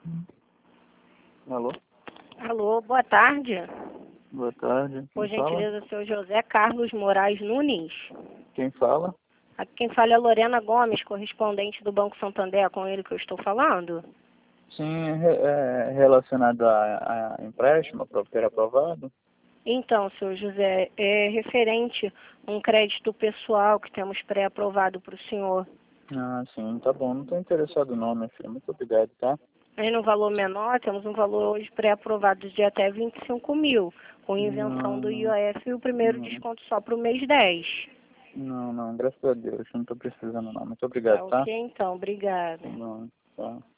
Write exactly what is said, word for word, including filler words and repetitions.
Alô? Alô, boa tarde. Boa tarde. Por Quem fala? gentileza, seu José Carlos Moraes Nunes. Quem fala? Aqui quem fala é Lorena Gomes, correspondente do Banco Santander, é com ele que eu estou falando. Sim, é re- é relacionado a, a empréstimo para ter aprovado? Então, seu José, é referente um crédito pessoal que temos pré-aprovado para o senhor. Ah, sim, tá bom. Não estou interessado não, meu filho. Muito obrigado, tá? Aí no valor menor, temos um valor hoje pré-aprovado de até vinte e cinco mil, com isenção Não, do não, I O F e o primeiro não, desconto só para o mês dez. não, não, graças a Deus. Não estou precisando não. Muito Tá obrigado, tá? ok, então, obrigada. Tá bom, tá.